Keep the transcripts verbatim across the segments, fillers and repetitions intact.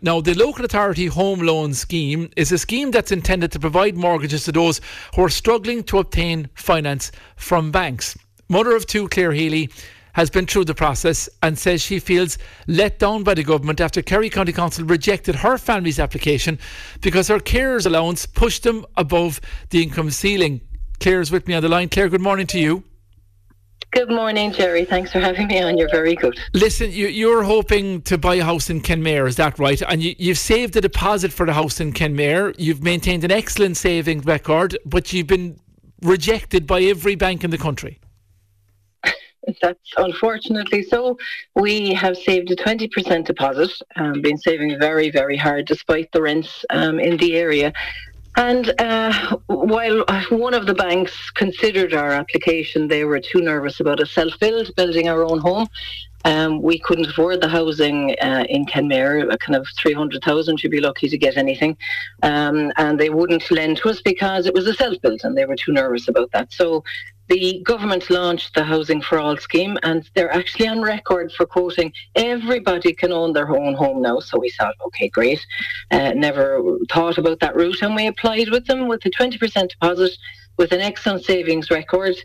Now, the Local Authority Home Loan Scheme is a scheme that's intended to provide mortgages to those who are struggling to obtain finance from banks. Mother of two, Claire Healy, has been through the process and says she feels let down by the government after Kerry County Council rejected her family's application because her carers allowance pushed them above the income ceiling. Claire's with me on the line. Claire, good morning to you. Good morning, Jerry. Thanks for having me on. You're very good. Listen, you, you're hoping to buy a house in Kenmare, is that right? And you, you've saved a deposit for the house in Kenmare. You've maintained an excellent savings record, but you've been rejected by every bank in the country. That's unfortunately so. We have saved a twenty percent deposit, um, been saving very, very hard despite the rents um, in the area. And uh, while one of the banks considered our application, they were too nervous about a self-build, building our own home. Um, we couldn't afford the housing uh, in Kenmare, a kind of three hundred thousand, you'd be lucky to get anything. Um, and they wouldn't lend to us because it was a self-build and they were too nervous about that. So the government launched the Housing for All scheme, and they're actually on record for quoting, everybody can own their own home now. So we thought, okay, great. Uh, never thought about that route, and we applied with them with a twenty percent deposit with an excellent savings record.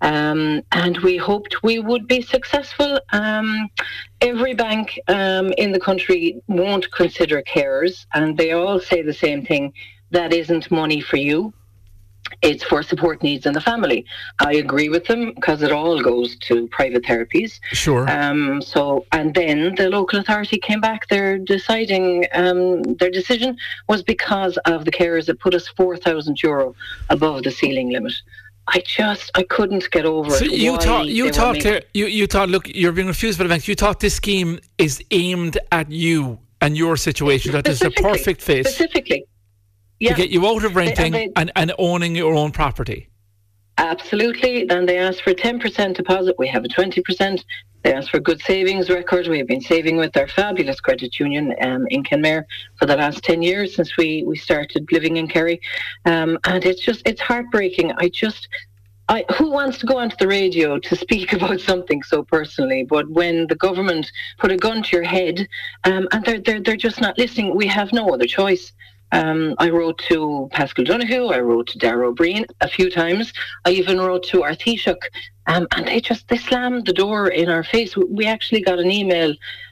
Um, and we hoped we would be successful. Um, every bank um, in the country won't consider carers, and they all say the same thing: that isn't money for you. It's for support needs in the family. I agree with them because it all goes to private therapies. Sure. Um, so, and then the local authority came back. Their deciding, um, their decision was because of the carers that put us four thousand euro above the ceiling limit. I just, I couldn't get over so it. You Why thought, you thought, making... Claire, you, you thought, look, you're being refused by the banks. You thought this scheme is aimed at you and your situation. That is a perfect fit. Specifically. Yeah. To get you out of renting they, they, and, and owning your own property. Absolutely. Then they asked for a ten percent deposit. We have a twenty percent. They asked for a good savings record. We've been saving with our fabulous credit union um, in Kenmare for the last ten years since we, we started living in Kerry. Um, and it's just, it's heartbreaking. I just... I, who wants to go onto the radio to speak about something so personally? But when the government put a gun to your head um, and they're, they're, they're just not listening, we have no other choice. Um, I wrote to Pascal Donoghue, I wrote to Darragh O'Brien a few times. I even wrote to our Taoiseach, um, and they just they slammed the door in our face. We actually got an email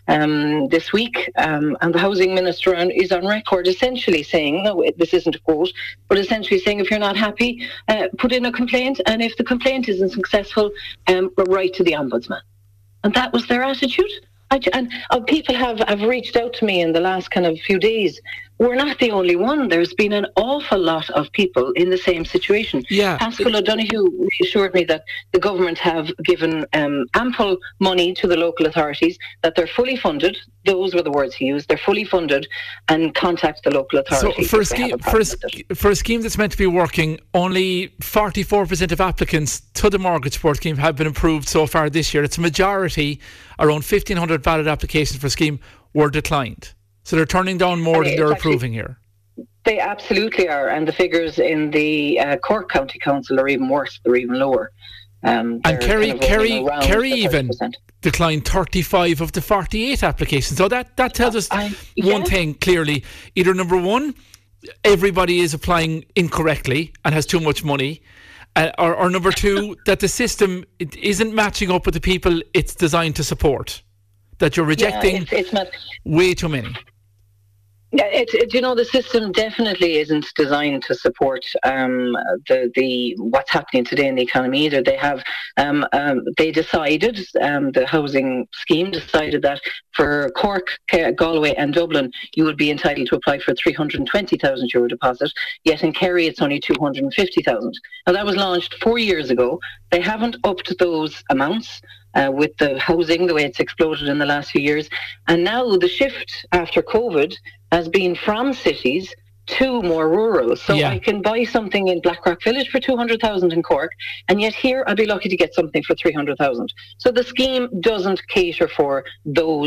um, this week, um, and the Housing Minister is on record essentially saying, no, this isn't a quote, but essentially saying if you're not happy, uh, put in a complaint, and if the complaint isn't successful, um, write to the Ombudsman. And that was their attitude. I, and uh, people have, have reached out to me in the last kind of few days. We're not the only one. There's been an awful lot of people in the same situation. Yeah. Pascal O'Donoghue assured me that the government have given um, ample money to the local authorities, that they're fully funded. Those were the words he used. They're fully funded, and contact the local authority. So for a, scheme, a for, a, for a scheme that's meant to be working, only forty-four percent of applicants to the mortgage support scheme have been approved so far this year. It's a majority. Around fifteen hundred valid applications for a scheme were declined. So they're turning down more than they're actually approving here. They absolutely are, and the figures in the uh, Cork County Council are even worse. They're even lower. Um, and Kerry, kind of Kerry, Kerry even declined thirty-five of the forty-eight applications. So that, that tells us uh, yeah. one thing clearly. Either number one, everybody is applying incorrectly and has too much money. Uh, or, or number two, that the system it isn't matching up with the people it's designed to support. That you're rejecting yeah, it's, it's not, way too many. Yeah, it, it, you know, the system definitely isn't designed to support um, the the what's happening today in the economy either. They have, um, um, they decided, um, the housing scheme decided that for Cork, Galway and Dublin, you would be entitled to apply for a three hundred twenty thousand euro deposit, yet in Kerry it's only two hundred fifty thousand. Now that was launched four years ago. They haven't upped those amounts. Uh, with the housing, the way it's exploded in the last few years. And now the shift after COVID has been from cities to more rural. So yeah. I can buy something in Blackrock Village for two hundred thousand in Cork, and yet here I'd be lucky to get something for three hundred thousand. So the scheme doesn't cater for those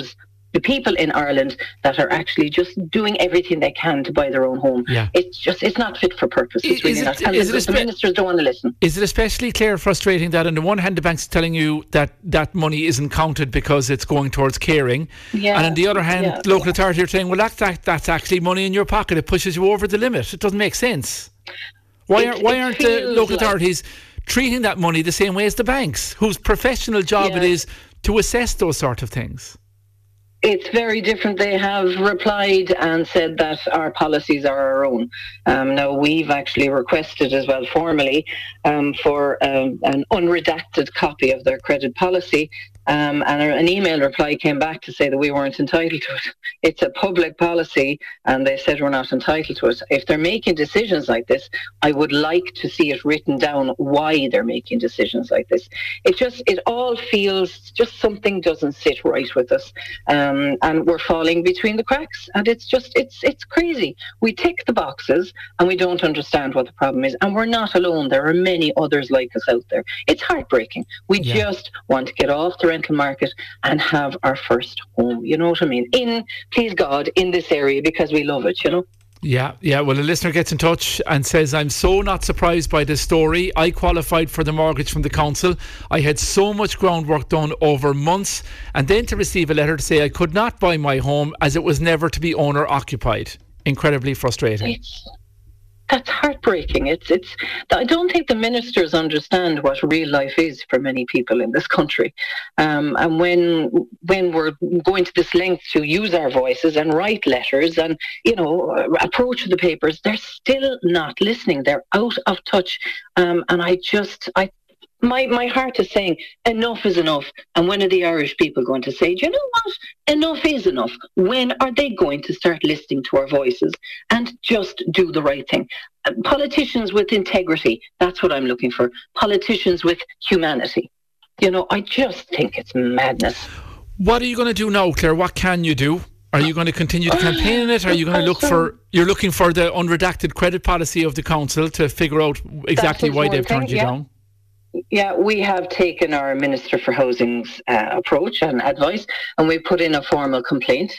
the people in Ireland that are actually just doing everything they can to buy their own home. Yeah. It's just, it's not fit for purpose. It's Is really it- not. And is the, it the espe- ministers don't want to listen. Is it especially, Claire, frustrating that on the one hand the bank's telling you that that money isn't counted because it's going towards caring, Yeah. and on the other hand, Yeah. local authority are saying, well, that, that that's actually money in your pocket. It pushes you over the limit. It doesn't make sense. Why, It- are, why it aren't the feels local like- authorities treating that money the same way as the banks, whose professional job it Yeah. is to assess those sort of things? It's very different. They have replied and said that our policies are our own. Um, now, we've actually requested as well formally um, for um, an unredacted copy of their credit policy. Um, and an email reply came back to say that we weren't entitled to it. It's a public policy, and they said we're not entitled to it. If they're making decisions like this, I would like to see it written down why they're making decisions like this. It just, it all feels just something doesn't sit right with us, um, and we're falling between the cracks. And it's just, it's it's crazy. We tick the boxes, and we don't understand what the problem is. And we're not alone. There are many others like us out there. It's heartbreaking. We Yeah. just want to get off the rental market and have our first home. You know what I mean? In, please God, in this area, because we love it, you know? Yeah, yeah. Well, a listener gets in touch and says, I'm so not surprised by this story. I qualified for the mortgage from the council. I had so much groundwork done over months, and then to receive a letter to say I could not buy my home as it was never to be owner occupied. Incredibly frustrating. It's, that's heartbreaking. It's, it's, I don't think the ministers understand what real life is for many people in this country. Um, and when, when we're going to this length to use our voices and write letters and, you know, approach the papers, they're still not listening. They're out of touch. Um, and I just, I, My my heart is saying enough is enough. And when are the Irish people going to say, do you know what? Enough is enough. When are they going to start listening to our voices and just do the right thing? Uh, Politicians with integrity, that's what I'm looking for. Politicians with humanity. You know, I just think it's madness. What are you going to do now, Claire? What can you do? Are you going to continue to campaign in it? Are you going to look for, you're looking for the unredacted credit policy of the council to figure out exactly That was why one they've thing, turned you yeah. down? Yeah, we have taken our Minister for Housing's uh, approach and advice, and we put in a formal complaint.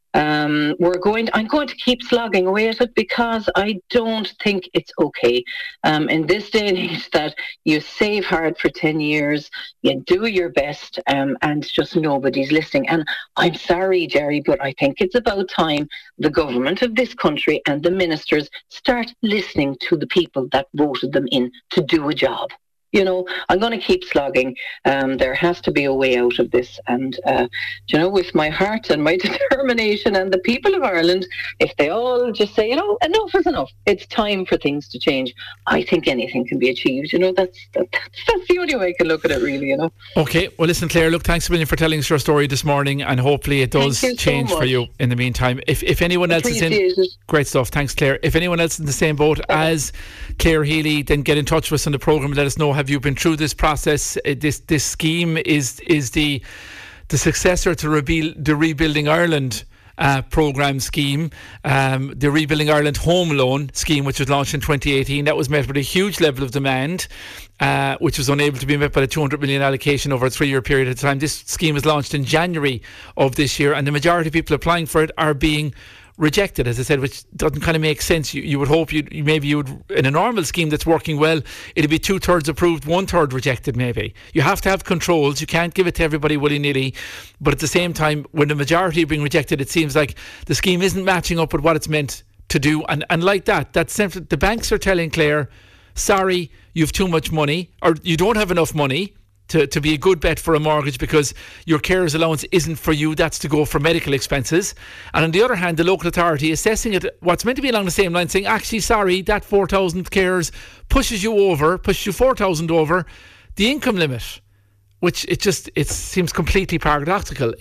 Um, we're going. I'm going to keep slogging away at it because I don't think it's okay. Um, in this day and age, that you save hard for ten years, you do your best, um, and just nobody's listening. And I'm sorry, Jerry, but I think it's about time the government of this country and the ministers start listening to the people that voted them in to do a job. You know, I'm going to keep slogging. Um, there has to be a way out of this. And, uh, you know, with my heart and my determination and the people of Ireland, if they all just say, you know, enough is enough, it's time for things to change, I think anything can be achieved. You know, that's that, that's, that's the only way I can look at it, really, you know. Okay, well listen, Claire, look, thanks a million for telling us your story this morning, and hopefully it does Thank you so change for much. you in the meantime. If if anyone else is in, Appreciate it. great stuff, thanks Claire. If anyone else is in the same boat as Claire Healy, then get in touch with us on the programme and let us know, have you been through this process? Uh, This this scheme is is the the successor to rebuild, the Rebuilding Ireland Uh, programme scheme, um, the Rebuilding Ireland Home Loan scheme, which was launched in twenty eighteen. That was met with a huge level of demand, uh, which was unable to be met by the two hundred million allocation over a three-year period of time. This scheme was launched in January of this year, and the majority of people applying for it are being rejected, as I said, which doesn't kind of make sense. You, you would hope you'd you maybe you would, in a normal scheme that's working well, it'd be two thirds approved, one third rejected. Maybe you have to have controls. You can't give it to everybody willy nilly. But at the same time, when the majority are being rejected, it seems like the scheme isn't matching up with what it's meant to do. And and like that, that's simply, the banks are telling Claire, sorry, you've too much money, or you don't have enough money to, to be a good bet for a mortgage because your carer's allowance isn't for you, that's to go for medical expenses. And on the other hand, the local authority assessing it, what's meant to be along the same line, saying, actually, sorry, that four thousand carers pushes you over, pushes you four thousand over the income limit, which it just, it seems completely paradoxical.